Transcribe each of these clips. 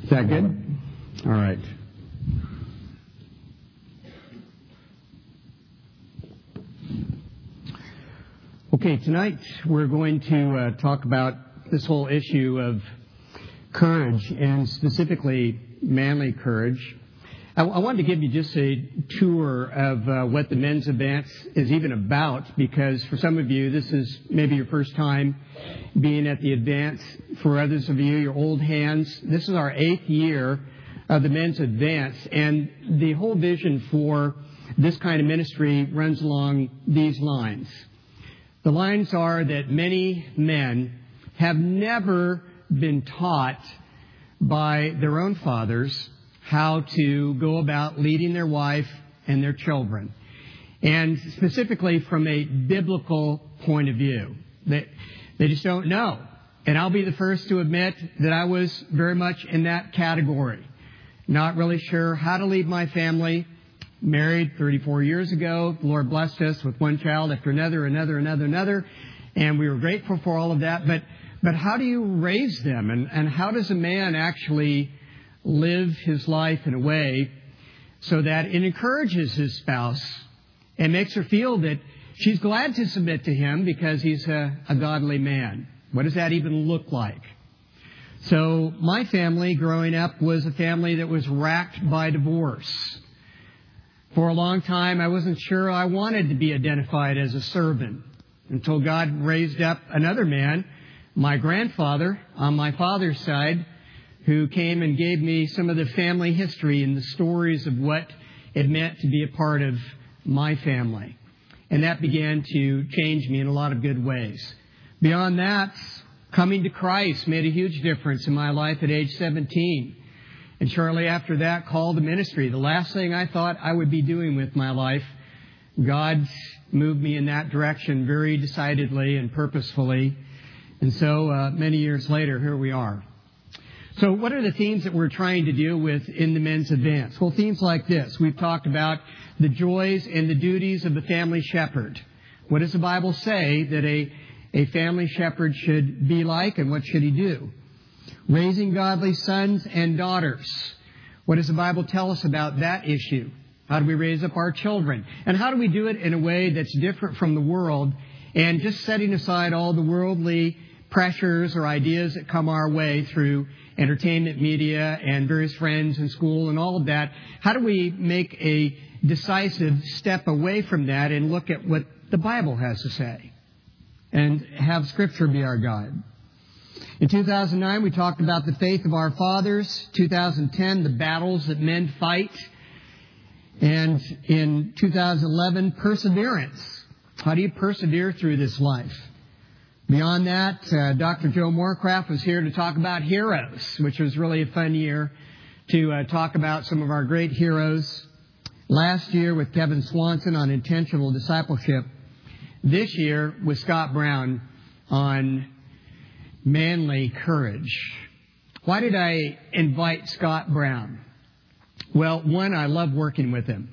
Is that good? All right. Okay, tonight we're going to talk about this whole issue of courage, and specifically manly courage. I wanted to give you just a tour of what the Men's Advance is even about, because for some of you, this is maybe your first time being at the Advance. For others of you, your old hands. This is our 8th year of the Men's Advance, and the whole vision for this kind of ministry runs along these lines. The lines are that many men have never been taught by their own fathers how to go about leading their wife and their children. And specifically from a biblical point of view. They just don't know. And I'll be the first to admit that I was very much in that category. Not really sure how to lead my family. Married 34 years ago. The Lord blessed us with one child after another. And we were grateful for all of that. But how do you raise them? And how does a man actually live his life in a way so that it encourages his spouse and makes her feel that she's glad to submit to him because he's a godly man? What does that even look like? So my family growing up was a family that was racked by divorce. For a long time, I wasn't sure I wanted to be identified as a servant until God raised up another man, my grandfather on my father's side, who came and gave me some of the family history and the stories of what it meant to be a part of my family. And that began to change me in a lot of good ways. Beyond that, coming to Christ made a huge difference in my life at age 17. And shortly after that, called to ministry. The last thing I thought I would be doing with my life, God moved me in that direction very decidedly and purposefully. And so many years later, here we are. So what are the themes that we're trying to deal with in the Men's Advance? Well, themes like this. We've talked about the joys and the duties of the family shepherd. What does the Bible say that a family shepherd should be like, and what should he do? Raising godly sons and daughters. What does the Bible tell us about that issue? How do we raise up our children? And how do we do it in a way that's different from the world, and just setting aside all the worldly pressures or ideas that come our way through entertainment media and various friends in school and all of that? How do we make a decisive step away from that and look at what the Bible has to say and have Scripture be our guide? In 2009, we talked about the faith of our fathers. 2010, the battles that men fight. And in 2011, perseverance. How do you persevere through this life? Beyond that, Dr. Joe Moorcraft was here to talk about heroes, which was really a fun year to talk about some of our great heroes. Last year with Kevin Swanson on intentional discipleship. This year with Scott Brown on manly courage. Why did I invite Scott Brown? Well, one, I love working with him.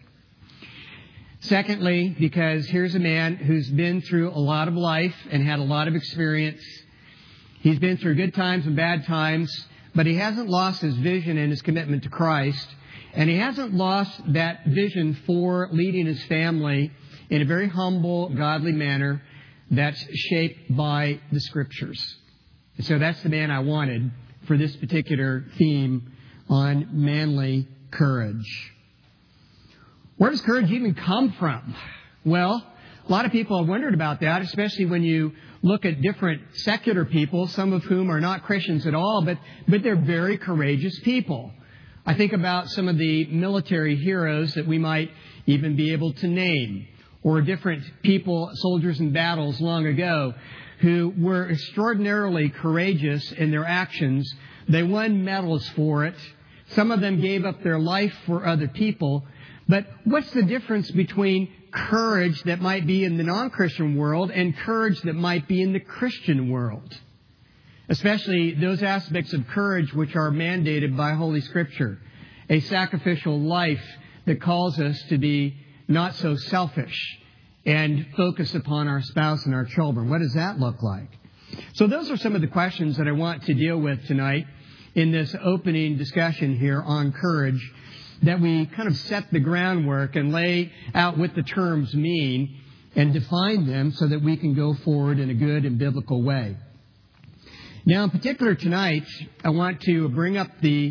Secondly, because here's a man who's been through a lot of life and had a lot of experience. He's been through good times and bad times, but he hasn't lost his vision and his commitment to Christ. And he hasn't lost that vision for leading his family in a very humble, godly manner that's shaped by the Scriptures. So that's the man I wanted for this particular theme on manly courage. Where does courage even come from? Well, a lot of people have wondered about that, especially when you look at different secular people, some of whom are not Christians at all, but they're very courageous people. I think about some of the military heroes that we might even be able to name, or different people, soldiers in battles long ago, who were extraordinarily courageous in their actions. They won medals for it. Some of them gave up their life for other people. But what's the difference between courage that might be in the non-Christian world and courage that might be in the Christian world? Especially those aspects of courage which are mandated by Holy Scripture. A sacrificial life that calls us to be not so selfish and focus upon our spouse and our children. What does that look like? So those are some of the questions that I want to deal with tonight in this opening discussion here on courage, that we kind of set the groundwork and lay out what the terms mean and define them so that we can go forward in a good and biblical way. Now, in particular tonight, I want to bring up the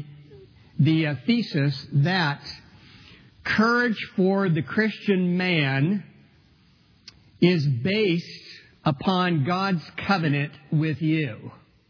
thesis that courage for the Christian man is based upon God's covenant with you.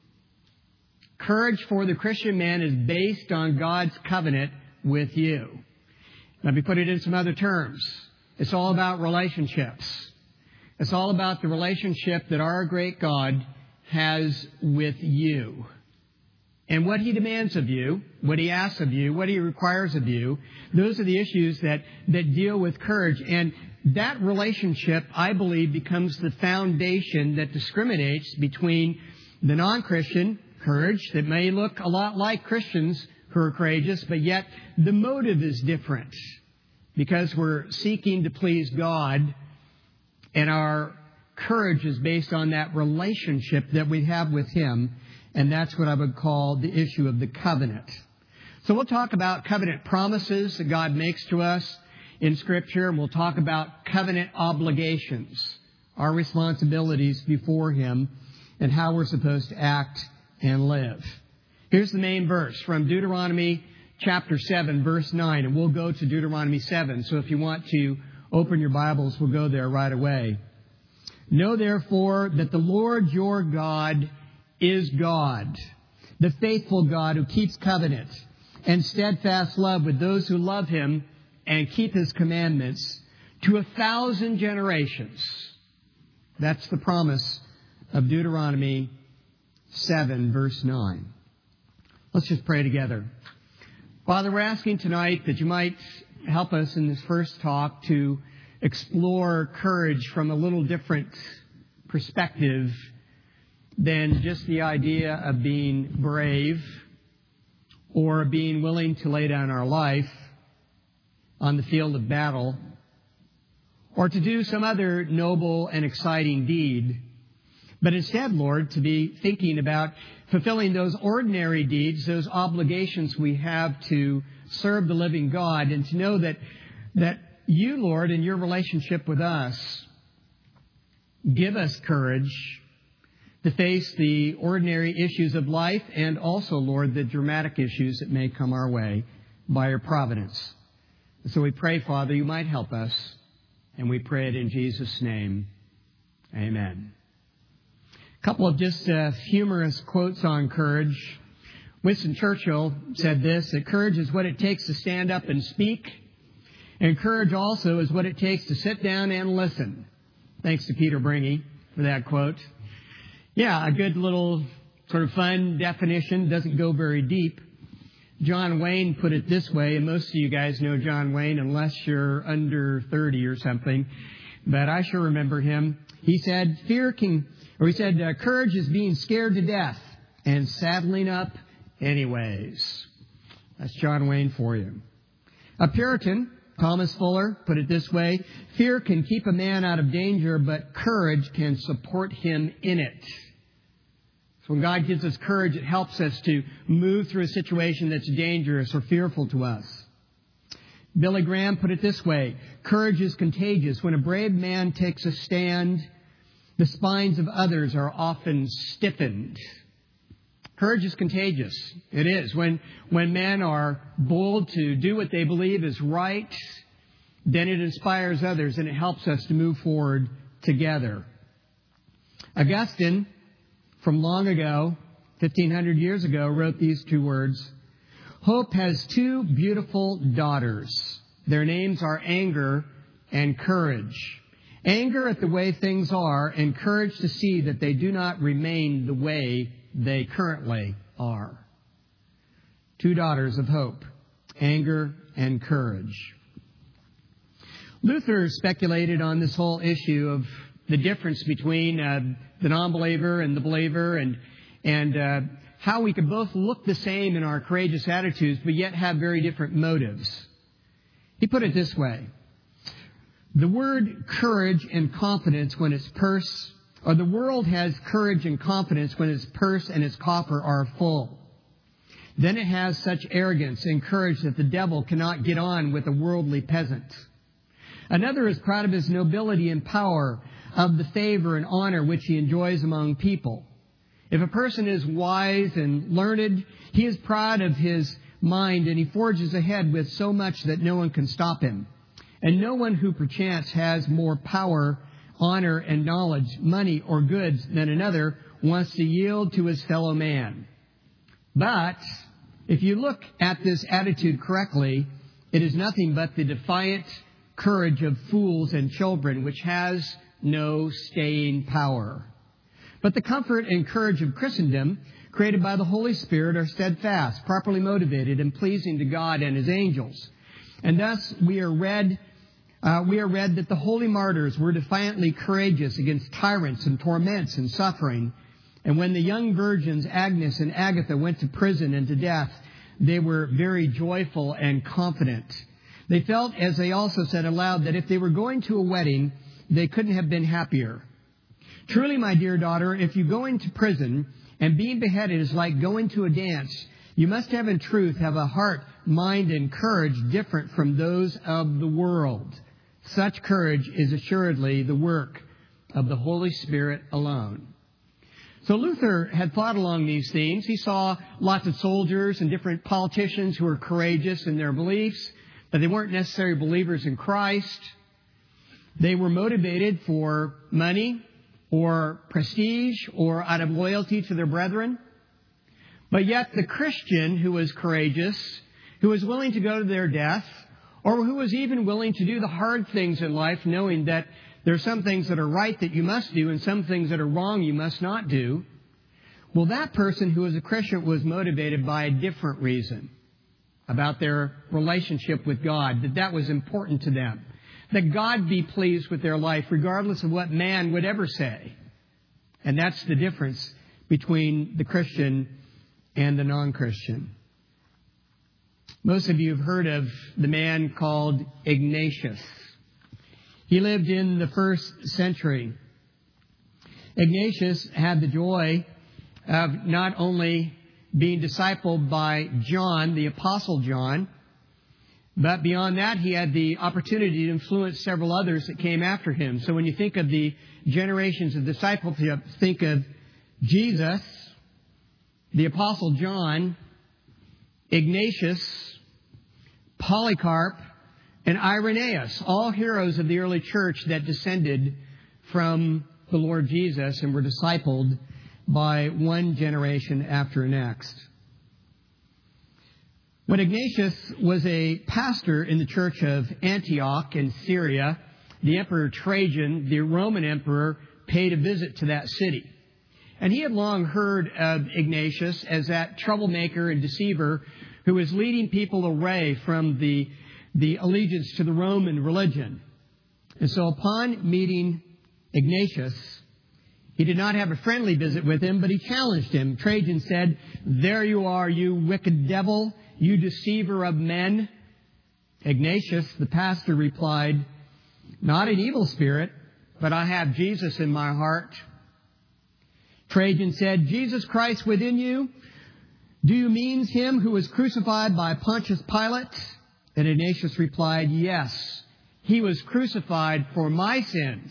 Courage for the Christian man is based on God's covenant with you. Let me put it in some other terms. It's all about relationships. It's all about the relationship that our great God has with you. And what He demands of you, what He asks of you, what He requires of you, those are the issues that deal with courage. And that relationship, I believe, becomes the foundation that discriminates between the non-Christian courage that may look a lot like Christians who are courageous, but yet the motive is different because we're seeking to please God, and our courage is based on that relationship that we have with Him, and that's what I would call the issue of the covenant. So we'll talk about covenant promises that God makes to us in Scripture, and we'll talk about covenant obligations, our responsibilities before Him, and how we're supposed to act and live. Here's the main verse from Deuteronomy chapter 7, verse 9, and we'll go to Deuteronomy 7. So if you want to open your Bibles, we'll go there right away. Know therefore that the Lord your God is God, the faithful God who keeps covenant and steadfast love with those who love Him and keep His commandments to 1,000 generations. That's the promise of Deuteronomy 7, verse 9. Let's just pray together. Father, we're asking tonight that you might help us in this first talk to explore courage from a little different perspective than just the idea of being brave or being willing to lay down our life on the field of battle or to do some other noble and exciting deed. But instead, Lord, to be thinking about fulfilling those ordinary deeds, those obligations we have to serve the living God, and to know that you, Lord, in your relationship with us, give us courage to face the ordinary issues of life and also, Lord, the dramatic issues that may come our way by your providence. And so we pray, Father, you might help us, and we pray it in Jesus' name. Amen. A couple of just humorous quotes on courage. Winston Churchill said this, that courage is what it takes to stand up and speak, and courage also is what it takes to sit down and listen. Thanks to Peter Bringy for that quote. Yeah, a good little sort of fun definition, doesn't go very deep. John Wayne put it this way, and most of you guys know John Wayne unless you're under 30 or something, but I sure remember him. He said, courage is being scared to death and saddling up anyways. That's John Wayne for you. A Puritan, Thomas Fuller, put it this way, fear can keep a man out of danger, but courage can support him in it. So when God gives us courage, it helps us to move through a situation that's dangerous or fearful to us. Billy Graham put it this way, courage is contagious. When a brave man takes a stand, the spines of others are often stiffened. Courage is contagious. It is. When men are bold to do what they believe is right, then it inspires others and it helps us to move forward together. Augustine, from long ago, 1,500 years ago, wrote these two words. Hope has two beautiful daughters. Their names are anger and courage. Anger at the way things are, and courage to see that they do not remain the way they currently are. Two daughters of hope, anger and courage. Luther speculated on this whole issue of the difference between the non-believer and the believer, and how we could both look the same in our courageous attitudes, but yet have very different motives. He put it this way. The word courage and confidence when its purse, or the world has courage and confidence when its purse and its coffer are full. Then it has such arrogance and courage that the devil cannot get on with a worldly peasant. Another is proud of his nobility and power, of the favor and honor which he enjoys among people. If a person is wise and learned, he is proud of his mind, and he forges ahead with so much that no one can stop him. And no one who perchance has more power, honor, and knowledge, money, or goods than another wants to yield to his fellow man. But if you look at this attitude correctly, it is nothing but the defiant courage of fools and children, which has no staying power. But the comfort and courage of Christendom, created by the Holy Spirit, are steadfast, properly motivated, and pleasing to God and His angels. And thus we are read that the holy martyrs were defiantly courageous against tyrants and torments and suffering. And when the young virgins Agnes and Agatha went to prison and to death, they were very joyful and confident. They felt, as they also said aloud, that if they were going to a wedding, they couldn't have been happier. Truly, my dear daughter, if you go into prison and being beheaded is like going to a dance, you must have in truth have a heart, mind, and courage different from those of the world. Such courage is assuredly the work of the Holy Spirit alone. So Luther had thought along these themes. He saw lots of soldiers and different politicians who were courageous in their beliefs, but they weren't necessarily believers in Christ. They were motivated for money or prestige or out of loyalty to their brethren. But yet the Christian who was courageous, who was willing to go to their death, or who was even willing to do the hard things in life, knowing that there are some things that are right that you must do and some things that are wrong you must not do. Well, that person who was a Christian was motivated by a different reason about their relationship with God, that was important to them. That God be pleased with their life regardless of what man would ever say. And that's the difference between the Christian and the non-Christian. Most of you have heard of the man called Ignatius. He lived in the 1st century. Ignatius had the joy of not only being discipled by John, the Apostle John, but beyond that, he had the opportunity to influence several others that came after him. So when you think of the generations of discipleship, think of Jesus, the Apostle John, Ignatius, Polycarp, and Irenaeus, all heroes of the early church that descended from the Lord Jesus and were discipled by one generation after the next. When Ignatius was a pastor in the church of Antioch in Syria, the Emperor Trajan, the Roman emperor, paid a visit to that city. And he had long heard of Ignatius as that troublemaker and deceiver who was leading people away from the allegiance to the Roman religion. And so upon meeting Ignatius, he did not have a friendly visit with him, but he challenged him. Trajan said, "There you are, you wicked devil, you deceiver of men." Ignatius, the pastor, replied, "Not an evil spirit, but I have Jesus in my heart." Trajan said, "Jesus Christ within you? Do you mean him who was crucified by Pontius Pilate?" And Ignatius replied, "Yes, he was crucified for my sins."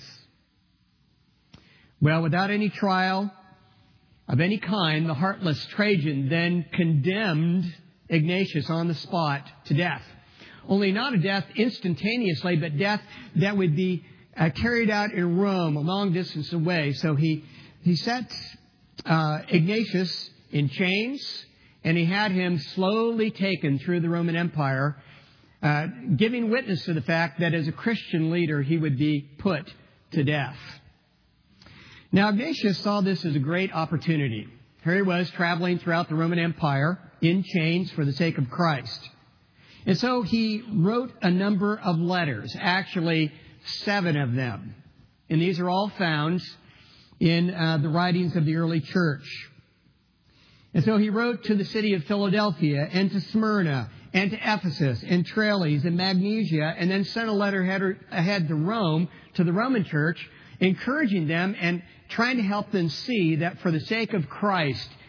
Well, without any trial of any kind, the heartless Trajan then condemned Ignatius on the spot to death. Only not a death instantaneously, but death that would be carried out in Rome, a long distance away. So he set Ignatius in chains, and he had him slowly taken through the Roman Empire, giving witness to the fact that as a Christian leader, he would be put to death. Now, Ignatius saw this as a great opportunity. Here he was traveling throughout the Roman Empire in chains for the sake of Christ. And so he wrote a number of letters, actually 7 of them. And these are all found in the writings of the early church. And so he wrote to the city of Philadelphia and to Smyrna and to Ephesus and Tralles and Magnesia, and then sent a letter ahead to Rome, to the Roman church, encouraging them and trying to help them see that for the sake of Christ,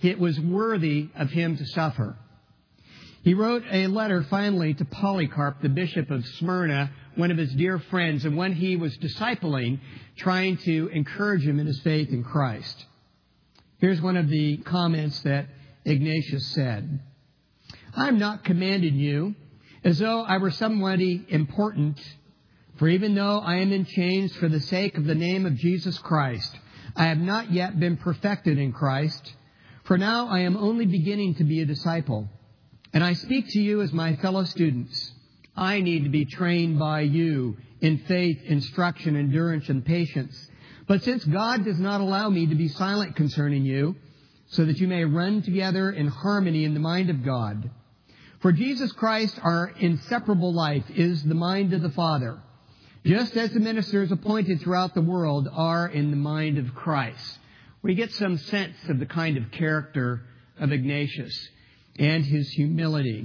it was worthy of him to suffer. He wrote a letter finally to Polycarp, the bishop of Smyrna, one of his dear friends, and one he was discipling, trying to encourage him in his faith in Christ. Here's one of the comments that Ignatius said. I am not commanding you as though I were somebody important, for even though I am in chains for the sake of the name of Jesus Christ, I have not yet been perfected in Christ, for now I am only beginning to be a disciple. And I speak to you as my fellow students. I need to be trained by you in faith, instruction, endurance, and patience. But since God does not allow me to be silent concerning you, so that you may run together in harmony in the mind of God. For Jesus Christ, our inseparable life, is the mind of the Father, just as the ministers appointed throughout the world are in the mind of Christ. We get some sense of the kind of character of Ignatius and his humility.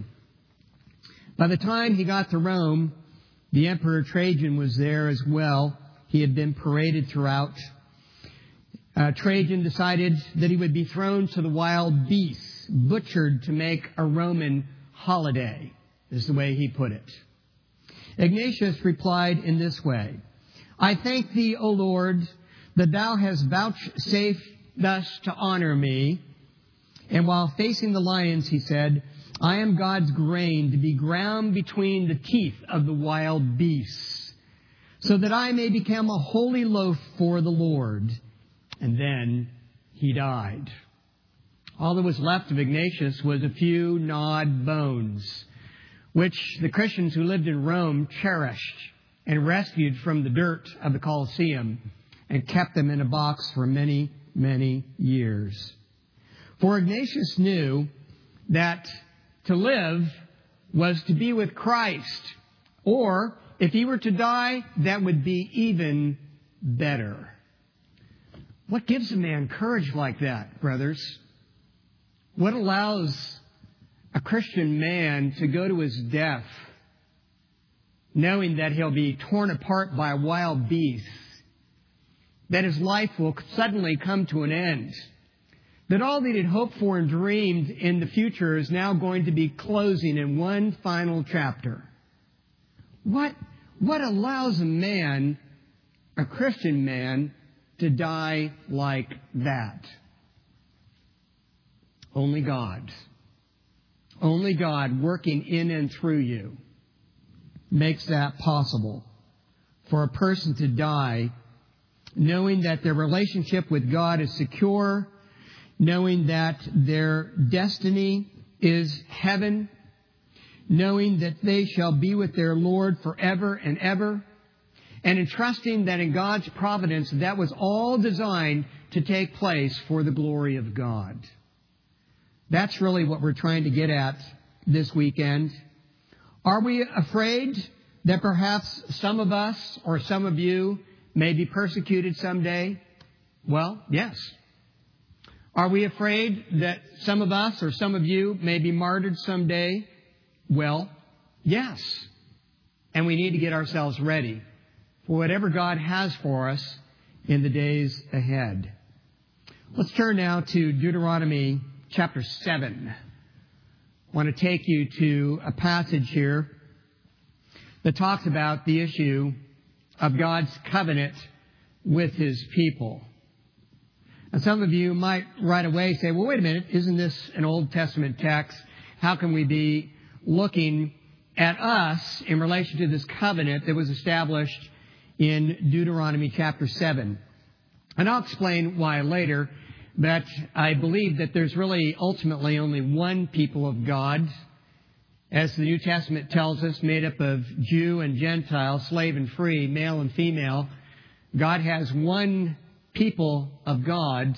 By the time he got to Rome, the Emperor Trajan was there as well. He had been paraded throughout. Trajan decided that he would be thrown to the wild beasts, butchered to make a Roman holiday, is the way he put it. Ignatius replied in this way, I thank thee, O Lord, that thou hast vouchsafed thus to honor me. And while facing the lions, he said, I am God's grain to be ground between the teeth of the wild beasts, so that I may become a holy loaf for the Lord. And then he died. All that was left of Ignatius was a few gnawed bones, which the Christians who lived in Rome cherished and rescued from the dirt of the Colosseum and kept them in a box for many, many years. For Ignatius knew that to live was to be with Christ, or if he were to die, that would be even better. What gives a man courage like that, brothers? What allows a Christian man to go to his death knowing that he'll be torn apart by wild beasts, that his life will suddenly come to an end, that all that he'd hoped for and dreamed in the future is now going to be closing in one final chapter? What allows a man, a Christian man, to die like that? Only God. Only God working in and through you makes that possible. For a person to die knowing that their relationship with God is secure, knowing that their destiny is heaven, knowing that they shall be with their Lord forever and ever, and entrusting that in God's providence that was all designed to take place for the glory of God. That's really what we're trying to get at this weekend. Are we afraid that perhaps some of us or some of you may be persecuted someday? Well, yes. Are we afraid that some of us or some of you may be martyred someday? Well, yes. And we need to get ourselves ready for whatever God has for us in the days ahead. Let's turn now to Deuteronomy chapter 7. I want to take you to a passage here that talks about the issue of God's covenant with His people. And some of you might right away say, well, wait a minute, isn't this an Old Testament text? How can we be looking at us in relation to this covenant that was established in Deuteronomy chapter 7? And I'll explain why later, but I believe that there's really ultimately only one people of God, as the New Testament tells us, made up of Jew and Gentile, slave and free, male and female. God has one people of God,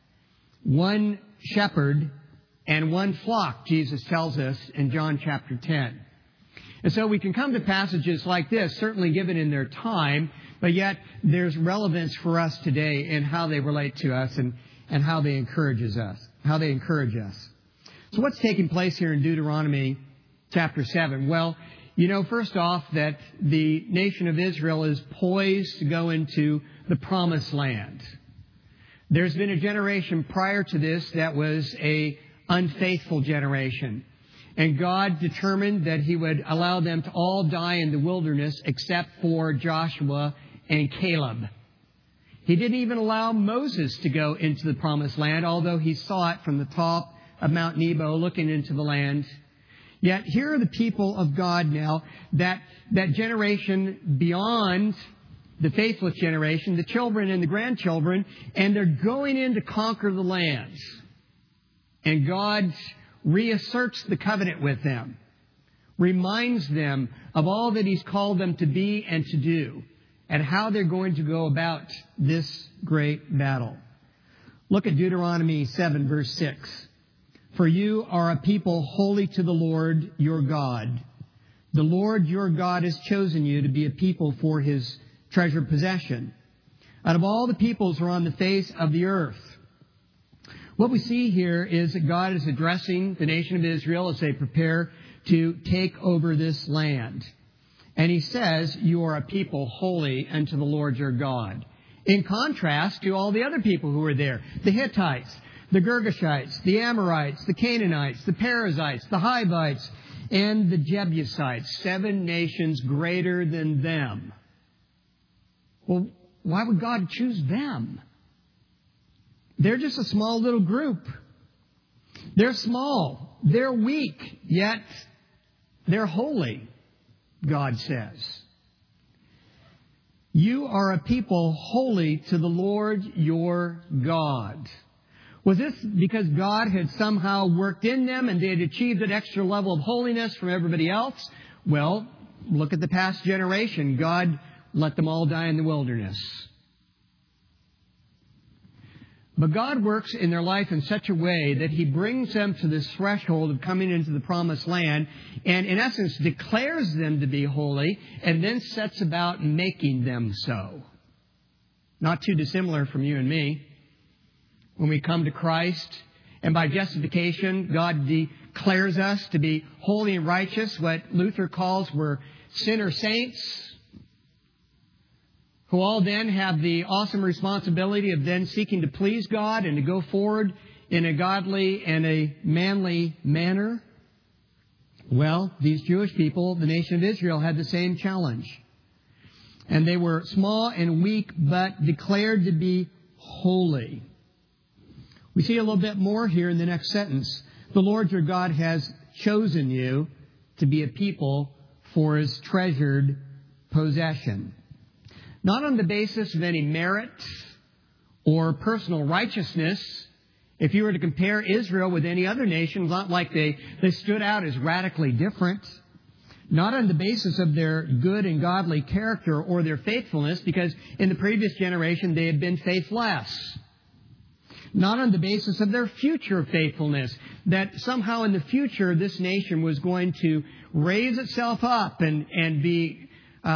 one shepherd, and one flock, Jesus tells us in John chapter 10. And so we can come to passages like this, certainly given in their time, but yet there's relevance for us today in how they relate to us and how they encourage us. So what's taking place here in Deuteronomy chapter 7? Well, you know, first off, that the nation of Israel is poised to go into the promised land. There's been a generation prior to this that was a unfaithful generation. And God determined that He would allow them to all die in the wilderness except for Joshua and Caleb. He didn't even allow Moses to go into the promised land, although he saw it from the top of Mount Nebo looking into the land. Yet here are the people of God now, that generation beyond the faithless generation, the children and the grandchildren, and they're going in to conquer the lands. And God reasserts the covenant with them, reminds them of all that He's called them to be and to do, and how they're going to go about this great battle. Look at Deuteronomy 7, verse 6. For you are a people holy to the Lord your God. The Lord your God has chosen you to be a people for His treasured possession out of all the peoples who are on the face of the earth. What we see here is that God is addressing the nation of Israel as they prepare to take over this land. And He says, you are a people holy unto the Lord your God. In contrast to all the other people who were there, the Hittites, the Girgashites, the Amorites, the Canaanites, the Perizzites, the Hivites, and the Jebusites, 7 nations greater than them. Well, why would God choose them? They're just a small little group. They're small. They're weak. Yet they're holy, God says. You are a people holy to the Lord your God. Was this because God had somehow worked in them and they had achieved an extra level of holiness from everybody else? Well, look at the past generation. God let them all die in the wilderness. But God works in their life in such a way that He brings them to this threshold of coming into the promised land and, in essence, declares them to be holy and then sets about making them so. Not too dissimilar from you and me. When we come to Christ, and by justification, God declares us to be holy and righteous, what Luther calls we're sinner saints, who all then have the awesome responsibility of then seeking to please God and to go forward in a godly and a manly manner. Well, these Jewish people, the nation of Israel, had the same challenge. And they were small and weak, but declared to be holy. We see a little bit more here in the next sentence. The Lord your God has chosen you to be a people for His treasured possession. Not on the basis of any merit or personal righteousness. If you were to compare Israel with any other nation, not like they stood out as radically different. Not on the basis of their good and godly character or their faithfulness, because in the previous generation they had been faithless. Not on the basis of their future faithfulness, that somehow in the future this nation was going to raise itself up and be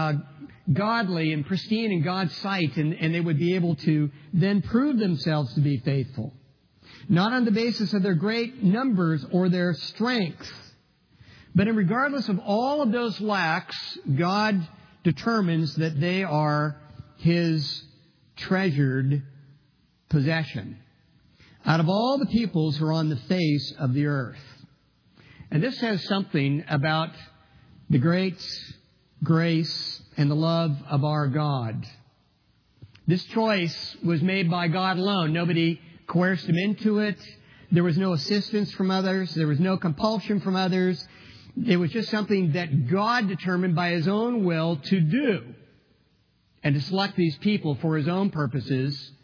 godly and pristine in God's sight, and they would be able to then prove themselves to be faithful. Not on the basis of their great numbers or their strength. But regardless of all of those lacks, God determines that they are His treasured possession out of all the peoples who are on the face of the earth. And this says something about the great grace and the love of our God. This choice was made by God alone. Nobody coerced Him into it. There was no assistance from others. There was no compulsion from others. It was just something that God determined by His own will to do and to select these people for His own purposes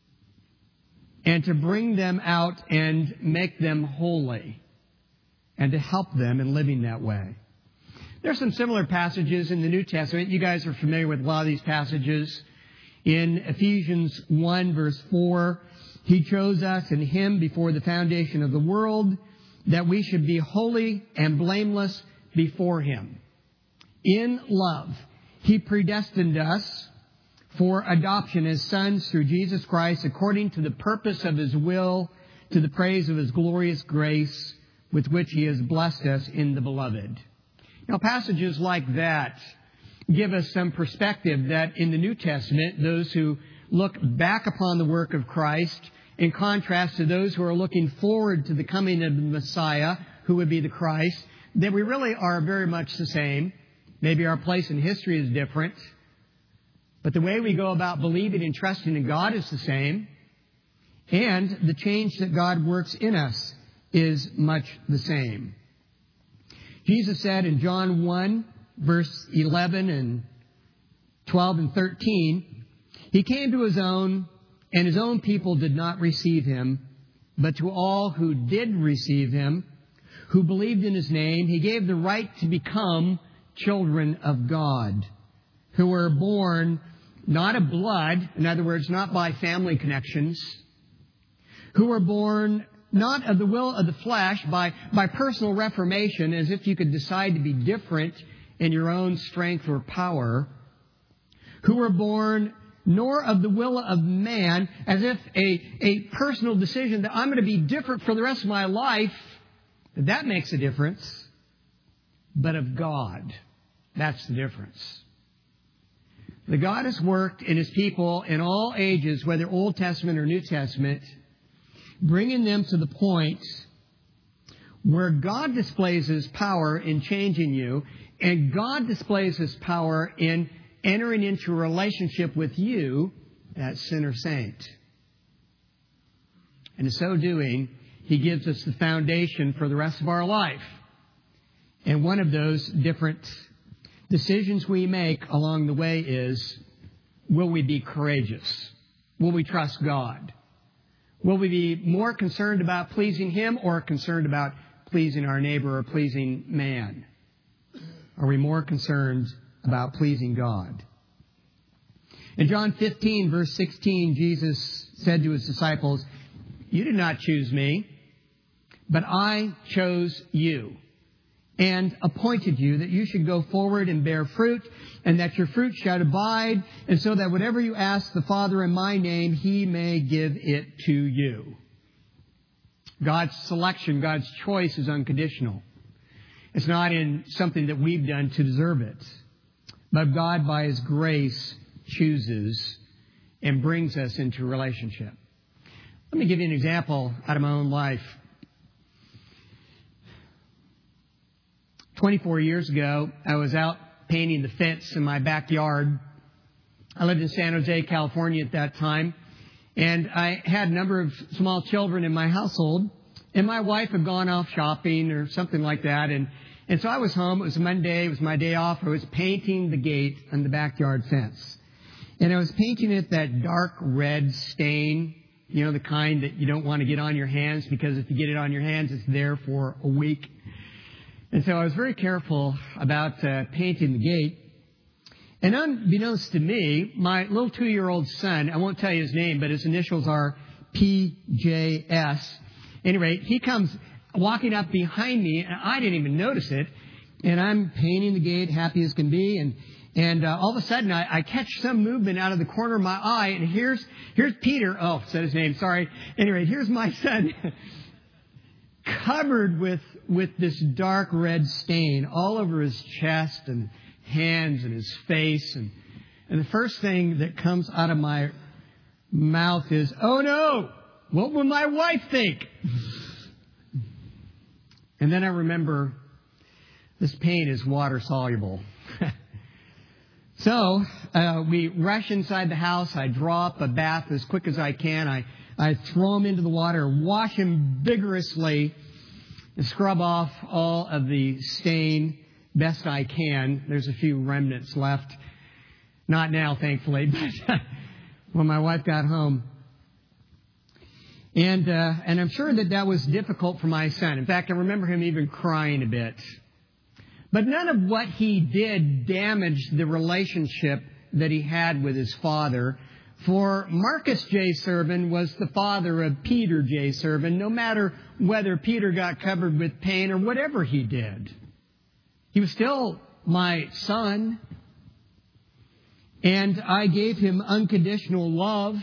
and to bring them out and make them holy and to help them in living that way. There's some similar passages in the New Testament. You guys are familiar with a lot of these passages. In Ephesians 1, verse 4, He chose us in Him before the foundation of the world, that we should be holy and blameless before Him. In love, He predestined us for adoption as sons through Jesus Christ, according to the purpose of His will, to the praise of His glorious grace, with which He has blessed us in the Beloved. Now, passages like that give us some perspective that in the New Testament, those who look back upon the work of Christ in contrast to those who are looking forward to the coming of the Messiah, who would be the Christ, that we really are very much the same. Maybe our place in history is different, but the way we go about believing and trusting in God is the same, and the change that God works in us is much the same. Jesus said in John 1, verse 11 and 12 and 13, He came to His own, and His own people did not receive Him. But to all who did receive Him, who believed in His name, He gave the right to become children of God, who were born not of blood, in other words, not by family connections, who were born not of the will of the flesh, by personal reformation, as if you could decide to be different in your own strength or power, who were born nor of the will of man, as if a personal decision that I'm going to be different for the rest of my life, that makes a difference, but of God. That's the difference. The God has worked in His people in all ages, whether Old Testament or New Testament, bringing them to the point where God displays His power in changing you, and God displays His power in entering into a relationship with you, that sinner saint. And in so doing, He gives us the foundation for the rest of our life. And one of those different decisions we make along the way is, will we be courageous? Will we trust God? Will we be more concerned about pleasing Him or concerned about pleasing our neighbor or pleasing man? Are we more concerned about pleasing God? In John 15, verse 16, Jesus said to His disciples, You did not choose me, but I chose you and appointed you that you should go forward and bear fruit, and that your fruit shall abide, and so that whatever you ask the Father in my name, He may give it to you. God's selection, God's choice is unconditional. It's not in something that we've done to deserve it. But God, by His grace, chooses and brings us into relationship. Let me give you an example out of my own life. 24 years ago, I was out painting the fence in my backyard. I lived in San Jose, California at that time. And I had a number of small children in my household. And my wife had gone off shopping or something like that. And so I was home. It was Monday. It was my day off. I was painting the gate on the backyard fence. And I was painting it that dark red stain, you know, the kind that you don't want to get on your hands, because if you get it on your hands, it's there for a week. And so I was very careful about painting the gate. And unbeknownst to me, my little 2-year-old son, I won't tell you his name, but his initials are PJS. At any rate, he comes walking up behind me, and I didn't even notice it. And I'm painting the gate, happy as can be. And all of a sudden, I catch some movement out of the corner of my eye. And here's Peter. Oh, said his name. Sorry. Anyway, here's my son covered with this dark red stain all over his chest and hands and his face. And the first thing that comes out of my mouth is, oh no, what will my wife think? And then I remember this paint is water soluble. So we rush inside the house. I draw up a bath as quick as I can. I throw him into the water, wash him vigorously, and scrub off all of the stain best I can. There's a few remnants left. Not now, thankfully, but when my wife got home. And I'm sure that was difficult for my son. In fact, I remember him even crying a bit. But none of what he did damaged the relationship that he had with his father. For Marcus J. Servan was the father of Peter J. Servan, no matter whether Peter got covered with paint or whatever he did. He was still my son. And I gave him unconditional love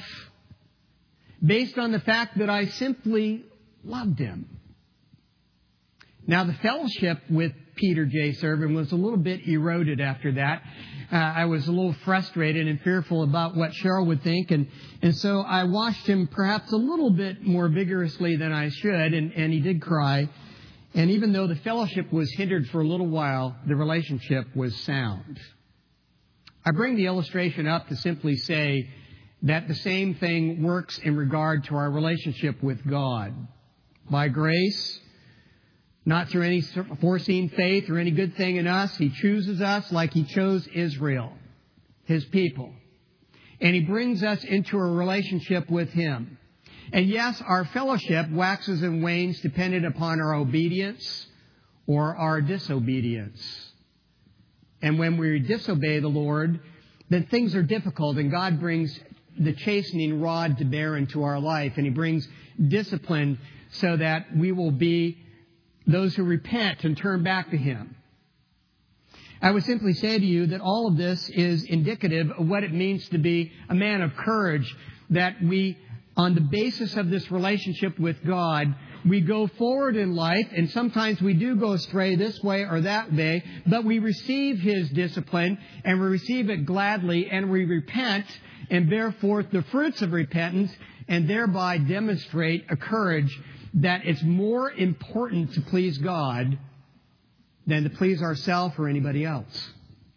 based on the fact that I simply loved him. Now, the fellowship with Peter J. Servin was a little bit eroded after that. I was a little frustrated and fearful about what Cheryl would think, and so I watched him perhaps a little bit more vigorously than I should, and he did cry. And even though the fellowship was hindered for a little while, the relationship was sound. I bring the illustration up to simply say that the same thing works in regard to our relationship with God. By grace, not through any foreseen faith or any good thing in us, He chooses us like He chose Israel, His people. And He brings us into a relationship with Him. And yes, our fellowship waxes and wanes dependent upon our obedience or our disobedience. And when we disobey the Lord, then things are difficult, and God brings the chastening rod to bear into our life, and He brings discipline so that we will be those who repent and turn back to Him. I would simply say to you that all of this is indicative of what it means to be a man of courage, that we, on the basis of this relationship with God, we go forward in life, and sometimes we do go astray this way or that way, but we receive His discipline, and we receive it gladly, and we repent and bear forth the fruits of repentance, and thereby demonstrate a courage that it's more important to please God than to please ourselves or anybody else.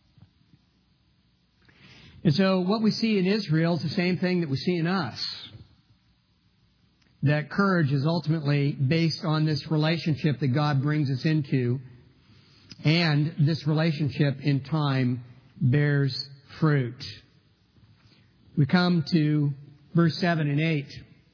And so what we see in Israel is the same thing that we see in us. That courage is ultimately based on this relationship that God brings us into, and this relationship in time bears fruit. We come to verse 7 and 8.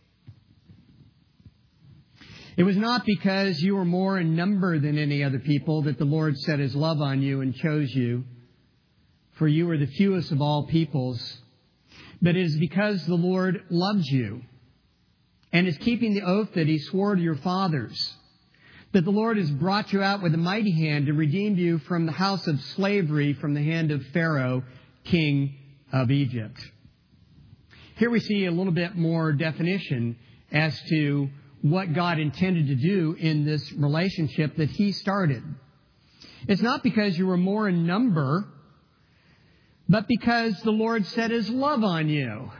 It was not because you were more in number than any other people that the Lord set His love on you and chose you, for you were the fewest of all peoples, but it is because the Lord loves you and is keeping the oath that He swore to your fathers, that the Lord has brought you out with a mighty hand and redeemed you from the house of slavery, from the hand of Pharaoh, king of Egypt. Here we see a little bit more definition as to what God intended to do in this relationship that He started. It's not because you were more in number, but because the Lord set His love on you.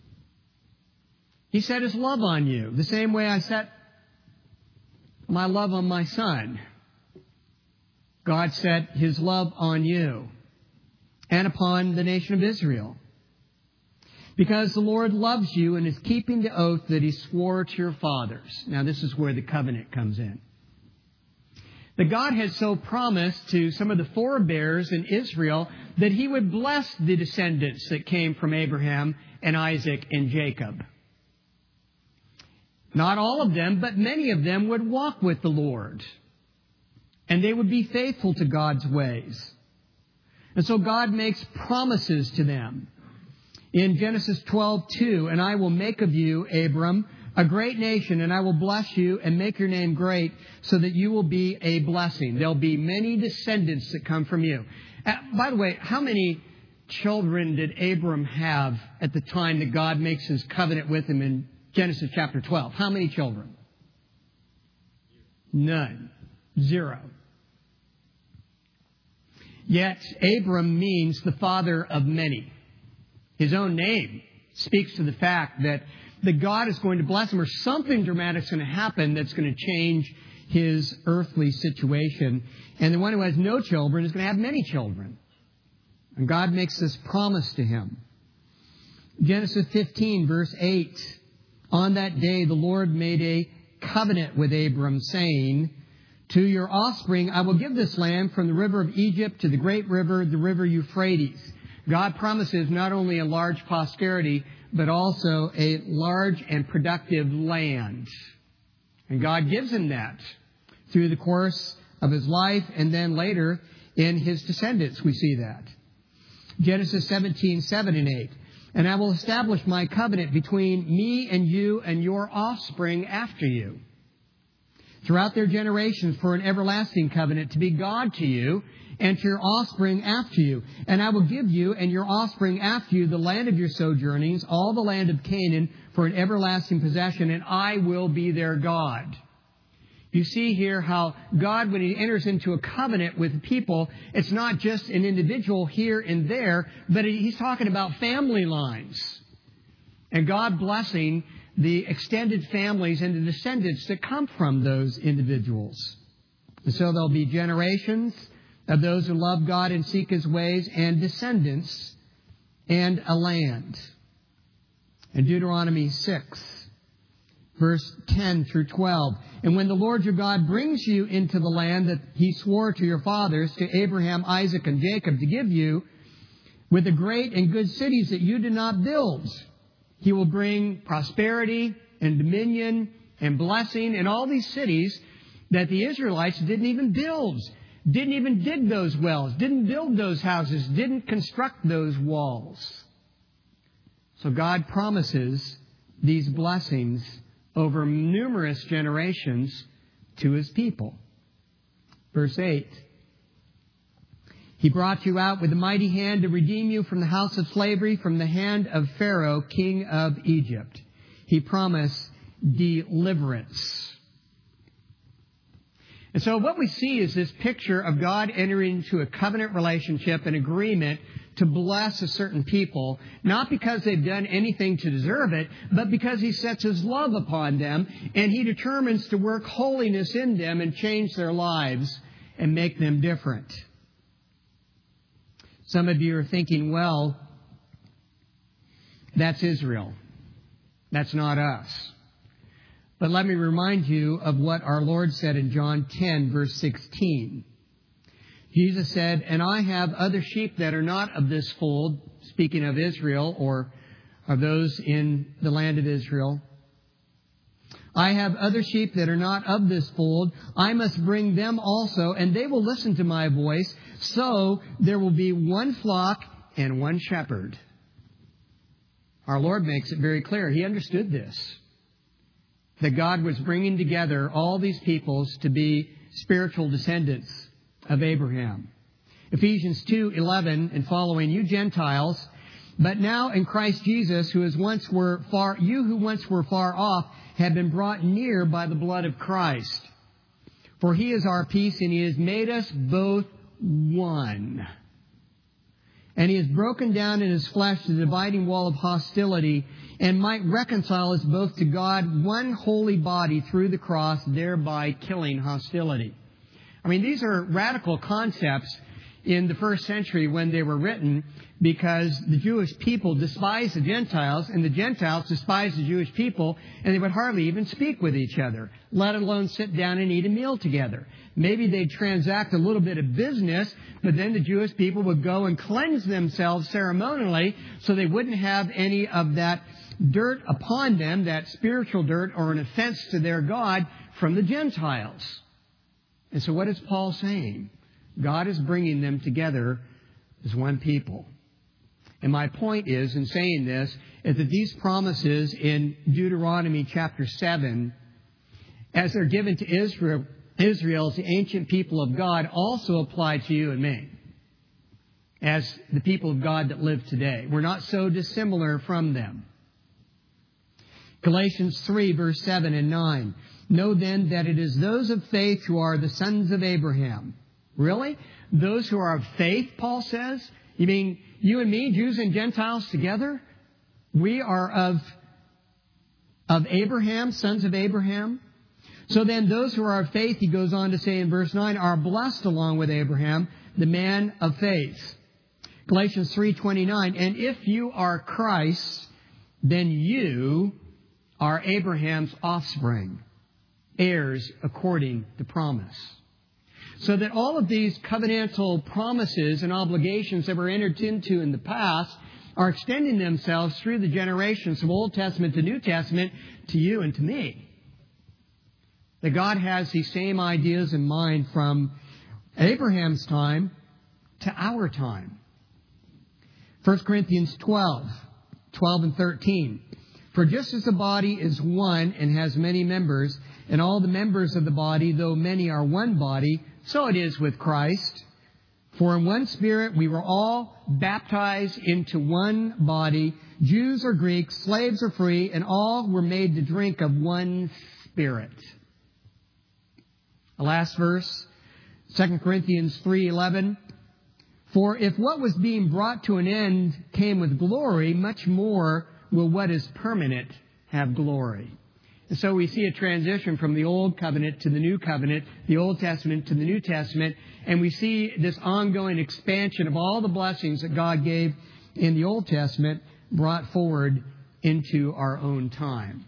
He set His love on you, the same way I set my love on my son. God set His love on you and upon the nation of Israel. Because the Lord loves you and is keeping the oath that He swore to your fathers. Now, this is where the covenant comes in. That God had so promised to some of the forebears in Israel that He would bless the descendants that came from Abraham and Isaac and Jacob. Not all of them, but many of them would walk with the Lord. And they would be faithful to God's ways. And so God makes promises to them. In Genesis 12:2, and I will make of you, Abram, a great nation, and I will bless you and make your name great so that you will be a blessing. There'll be many descendants that come from you. By the way, how many children did Abram have at the time that God makes His covenant with him in Genesis chapter 12? How many children? None. 0. Yet Abram means the father of many. His own name speaks to the fact that God is going to bless him, or something dramatic is going to happen that's going to change his earthly situation. And the one who has no children is going to have many children. And God makes this promise to him. Genesis 15, verse 8. On that day, the Lord made a covenant with Abram, saying, to your offspring, I will give this land from the river of Egypt to the great river, the river Euphrates. God promises not only a large posterity, but also a large and productive land. And God gives him that through the course of his life, and then later in his descendants we see that. Genesis 17:7 and 8. And I will establish my covenant between me and you and your offspring after you, throughout their generations, for an everlasting covenant, to be God to you and to your offspring after you. And I will give you and your offspring after you the land of your sojournings, all the land of Canaan, for an everlasting possession, and I will be their God. You see here how God, when He enters into a covenant with people, it's not just an individual here and there, but He's talking about family lines. And God blessing the extended families and the descendants that come from those individuals. And so there'll be generations of those who love God and seek His ways, and descendants, and a land. In Deuteronomy 6, verse 10 through 12. And when the Lord your God brings you into the land that He swore to your fathers, to Abraham, Isaac, and Jacob, to give you, with the great and good cities that you did not build, He will bring prosperity and dominion and blessing in all these cities that the Israelites didn't even build, didn't even dig those wells, didn't build those houses, didn't construct those walls. So God promises these blessings over numerous generations to His people. Verse 8. He brought you out with a mighty hand to redeem you from the house of slavery, from the hand of Pharaoh, king of Egypt. He promised deliverance. And so what we see is this picture of God entering into a covenant relationship, an agreement to bless a certain people, not because they've done anything to deserve it, but because He sets His love upon them, and He determines to work holiness in them and change their lives and make them different. Some of you are thinking, well, that's Israel. That's not us. But let me remind you of what our Lord said in John 10, verse 16. Jesus said, and I have other sheep that are not of this fold, speaking of Israel or of those in the land of Israel. I have other sheep that are not of this fold. I must bring them also, and they will listen to my voice. So there will be one flock and one shepherd. Our Lord makes it very clear. He understood this, that God was bringing together all these peoples to be spiritual descendants of Abraham. Ephesians 2:11 and following, you Gentiles, but now in Christ Jesus, who once were far off, have been brought near by the blood of Christ. For He is our peace, and He has made us both one. And He has broken down in His flesh the dividing wall of hostility, and might reconcile us both to God, one holy body through the cross, thereby killing hostility. I mean, these are radical concepts in the first century when they were written, because the Jewish people despised the Gentiles, and the Gentiles despised the Jewish people, and they would hardly even speak with each other, let alone sit down and eat a meal together. Maybe they'd transact a little bit of business, but then the Jewish people would go and cleanse themselves ceremonially so they wouldn't have any of that dirt upon them, that spiritual dirt or an offense to their God from the Gentiles. And so what is Paul saying? God is bringing them together as one people. And my point is, in saying this, is that these promises in Deuteronomy chapter 7, as they're given to Israel as the ancient people of God, also apply to you and me as the people of God that live today. We're not so dissimilar from them. Galatians 3, verse 7 and 9. Know then that it is those of faith who are the sons of Abraham. Really? Those who are of faith, Paul says? You mean you and me, Jews and Gentiles together? We are of Abraham, sons of Abraham. So then those who are of faith, he goes on to say in verse 9, are blessed along with Abraham, the man of faith. Galatians 3:29, and if you are Christ, then you are Abraham's offspring, heirs according to promise. So that all of these covenantal promises and obligations that were entered into in the past are extending themselves through the generations from Old Testament to New Testament to you and to me. That God has these same ideas in mind from Abraham's time to our time. 1 Corinthians 12 and 13. For just as the body is one and has many members, and all the members of the body, though many, are one body, so it is with Christ. For in one Spirit we were all baptized into one body, Jews or Greeks, slaves or free, and all were made to drink of one Spirit. The last verse, 2 Corinthians 3:11. For if what was being brought to an end came with glory, much more will what is permanent have glory. And so we see a transition from the Old Covenant to the New Covenant, the Old Testament to the New Testament, and we see this ongoing expansion of all the blessings that God gave in the Old Testament brought forward into our own time.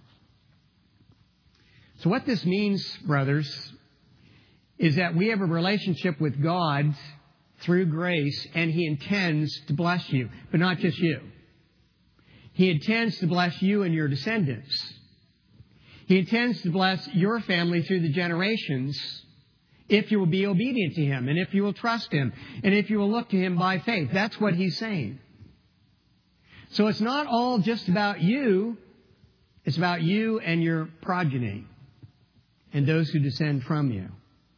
So what this means, brothers, is that we have a relationship with God through grace, and He intends to bless you, but not just you. He intends to bless you and your descendants. He intends to bless your family through the generations if you will be obedient to Him, and if you will trust Him, and if you will look to Him by faith. That's what He's saying. So it's not all just about you. It's about you and your progeny and those who descend from you.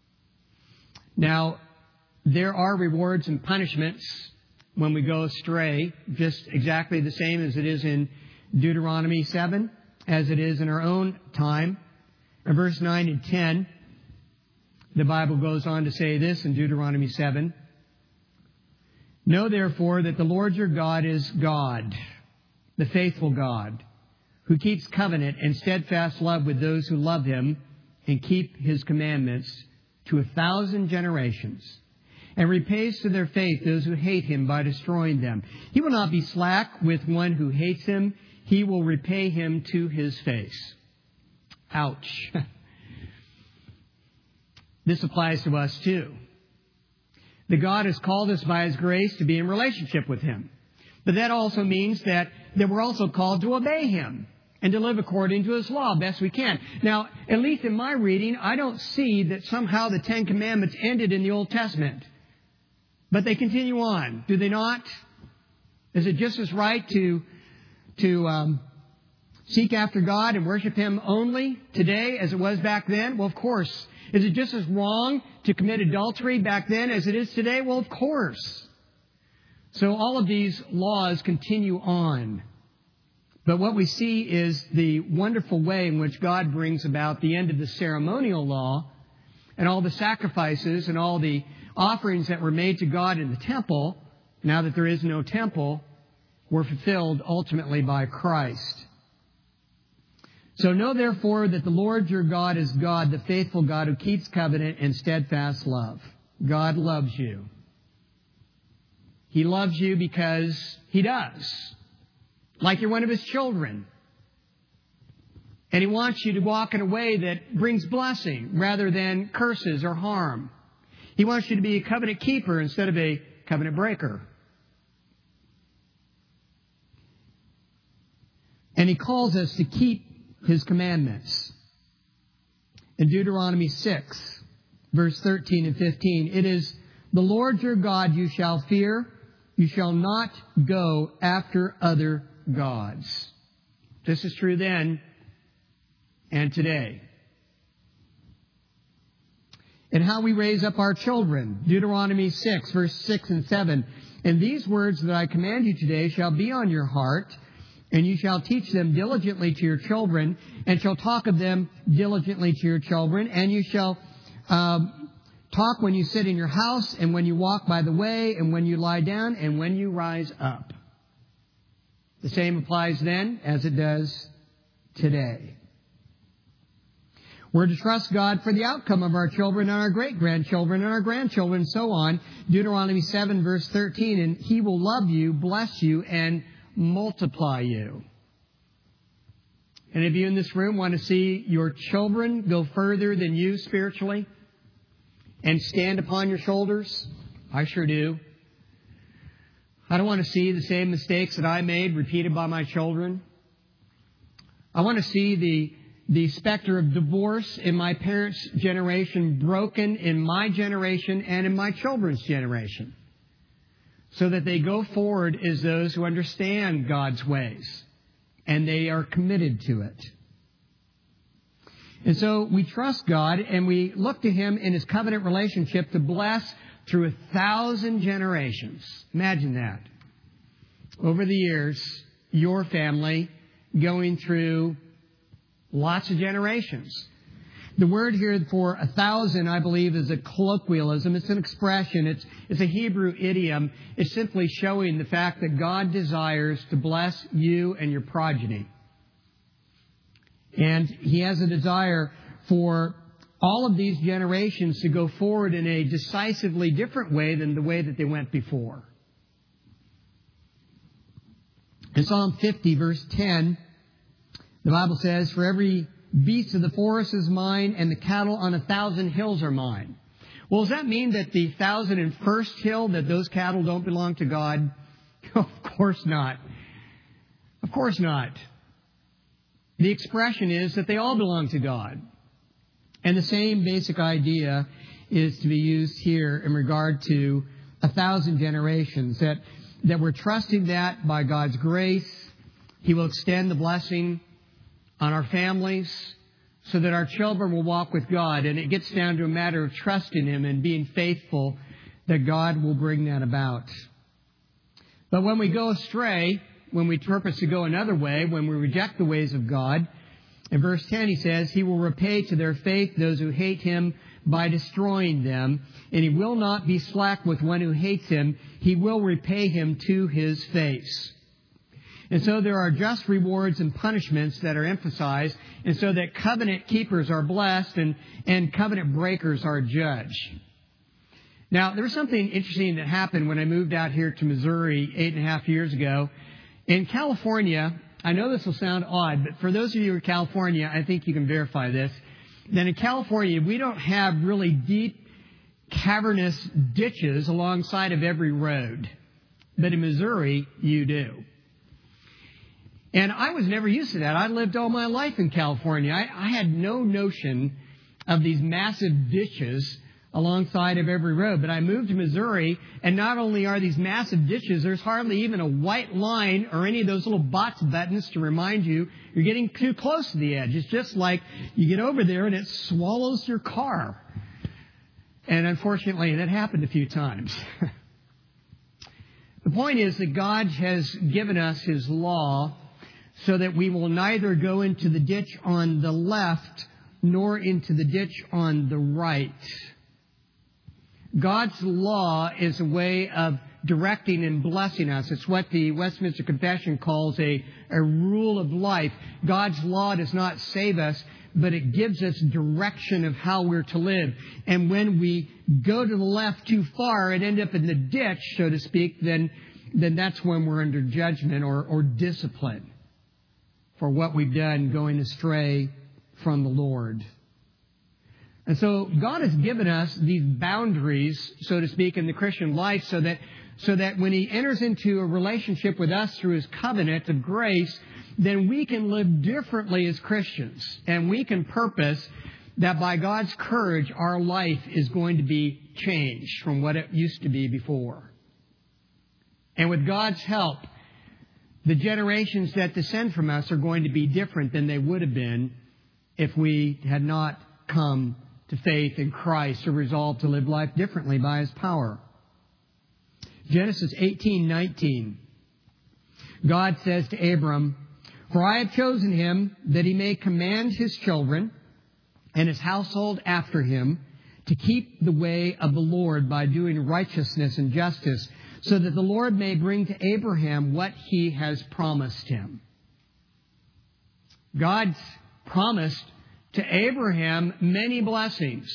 Now, there are rewards and punishments when we go astray, just exactly the same as it is in Deuteronomy 7, as it is in our own time. In verse 9 and 10, the Bible goes on to say this in Deuteronomy 7. Know therefore that the Lord your God is God, the faithful God, who keeps covenant and steadfast love with those who love Him and keep His commandments to 1,000 generations, and repays to their faith those who hate Him by destroying them. He will not be slack with one who hates Him. He will repay him to his face. Ouch. This applies to us too. That God has called us by His grace to be in relationship with Him. But that also means that we're also called to obey Him and to live according to His law best we can. Now, at least in my reading, I don't see that somehow the Ten Commandments ended in the Old Testament. But they continue on, do they not? Is it just as right to seek after God and worship Him only today as it was back then? Well, of course. Is it just as wrong to commit adultery back then as it is today? Well, of course. So all of these laws continue on. But what we see is the wonderful way in which God brings about the end of the ceremonial law and all the sacrifices and all the offerings that were made to God in the temple, now that there is no temple, were fulfilled ultimately by Christ. So know therefore that the Lord your God is God, the faithful God who keeps covenant and steadfast love. God loves you. He loves you because He does. Like you're one of His children. And He wants you to walk in a way that brings blessing rather than curses or harm. He wants you to be a covenant keeper instead of a covenant breaker. And He calls us to keep His commandments. In Deuteronomy 6, verse 13 and 15, it is, the Lord your God you shall fear. You shall not go after other gods. This is true then and today. And how we raise up our children. Deuteronomy 6, verse 6 and 7. And these words that I command you today shall be on your heart, and you shall teach them diligently to your children, and shall talk of them diligently to your children, and you shall talk when you sit in your house, and when you walk by the way, and when you lie down, and when you rise up. The same applies then as it does today. We're to trust God for the outcome of our children and our great-grandchildren and our grandchildren and so on. Deuteronomy 7, verse 13, and He will love you, bless you, and multiply you. Any of you in this room want to see your children go further than you spiritually and stand upon your shoulders? I sure do. I don't want to see the same mistakes that I made repeated by my children. I want to see the specter of divorce in my parents' generation broken in my generation and in my children's generation, so that they go forward as those who understand God's ways and they are committed to it. And so we trust God and we look to Him in His covenant relationship to bless through 1,000 generations. Imagine that. Over the years, your family going through lots of generations. The word here for 1,000, I believe, is a colloquialism. It's an expression. It's a Hebrew idiom. It's simply showing the fact that God desires to bless you and your progeny. And He has a desire for all of these generations to go forward in a decisively different way than the way that they went before. In Psalm 50, verse 10, the Bible says, "For every beast of the forest is mine, and the cattle on 1,000 hills are mine." Well, does that mean that the 1,001st hill, that those cattle don't belong to God? Of course not. Of course not. The expression is that they all belong to God. And the same basic idea is to be used here in regard to 1,000 generations, that we're trusting that by God's grace, He will extend the blessing on our families so that our children will walk with God. And it gets down to a matter of trusting Him and being faithful that God will bring that about. But when we go astray, when we purpose to go another way, when we reject the ways of God, in verse 10 He says, "He will repay to their faith those who hate Him by destroying them, and He will not be slack with one who hates Him. He will repay him to his face." And so there are just rewards and punishments that are emphasized, and so that covenant keepers are blessed and covenant breakers are judged. Now, there was something interesting that happened when I moved out here to Missouri 8.5 years ago. In California, I know this will sound odd, but for those of you who are in California, I think you can verify this, that in California, we don't have really deep, cavernous ditches alongside of every road. But in Missouri, you do. And I was never used to that. I lived all my life in California. I had no notion of these massive ditches alongside of every road. But I moved to Missouri, and not only are these massive ditches, there's hardly even a white line or any of those little box buttons to remind you you're getting too close to the edge. It's just like you get over there and it swallows your car. And unfortunately, that happened a few times. The point is that God has given us His law so that we will neither go into the ditch on the left nor into the ditch on the right. God's law is a way of directing and blessing us. It's what the Westminster Confession calls a rule of life. God's law does not save us, but it gives us direction of how we're to live. And when we go to the left too far and end up in the ditch, so to speak, then that's when we're under judgment or discipline for what we've done going astray from the Lord. And so God has given us these boundaries, so to speak, in the Christian life so that when He enters into a relationship with us through His covenant of grace, then we can live differently as Christians. And we can purpose that by God's courage, our life is going to be changed from what it used to be before. And with God's help, the generations that descend from us are going to be different than they would have been if we had not come to faith in Christ or resolved to live life differently by His power. Genesis 18:19. God says to Abram, "For I have chosen him that he may command his children and his household after him to keep the way of the Lord by doing righteousness and justice, so that the Lord may bring to Abraham what He has promised him." God's promised to Abraham many blessings.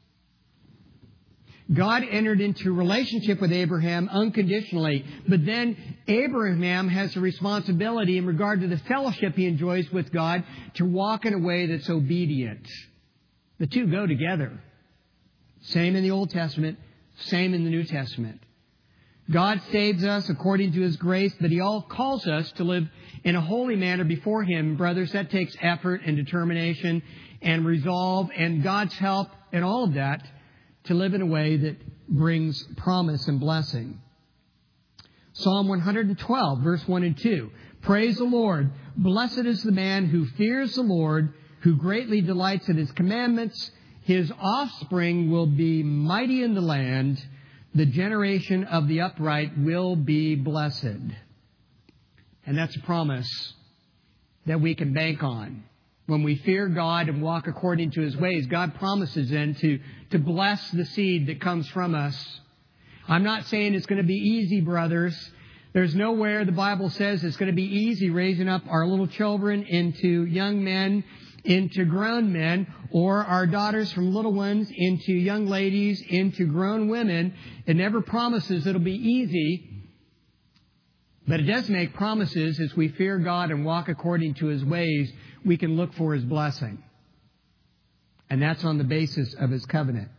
God entered into relationship with Abraham unconditionally, but then Abraham has a responsibility in regard to the fellowship he enjoys with God to walk in a way that's obedient. The two go together. Same in the Old Testament, same in the New Testament. God saves us according to His grace, but He all calls us to live in a holy manner before Him. Brothers, that takes effort and determination and resolve and God's help and all of that to live in a way that brings promise and blessing. Psalm 112, verse 1 and 2. Praise the Lord. Blessed is the man who fears the Lord, who greatly delights in His commandments. His offspring will be mighty in the land. The generation of the upright will be blessed. And that's a promise that we can bank on. when we fear God and walk according to His ways, God promises then to bless the seed that comes from us. I'm not saying it's going to be easy, brothers. There's nowhere the Bible says it's going to be easy raising up our little children into young men, into grown men, or our daughters from little ones into young ladies, into grown women. It never promises it'll be easy. But it does make promises as we fear God and walk according to His ways, we can look for His blessing. And that's on the basis of His covenant.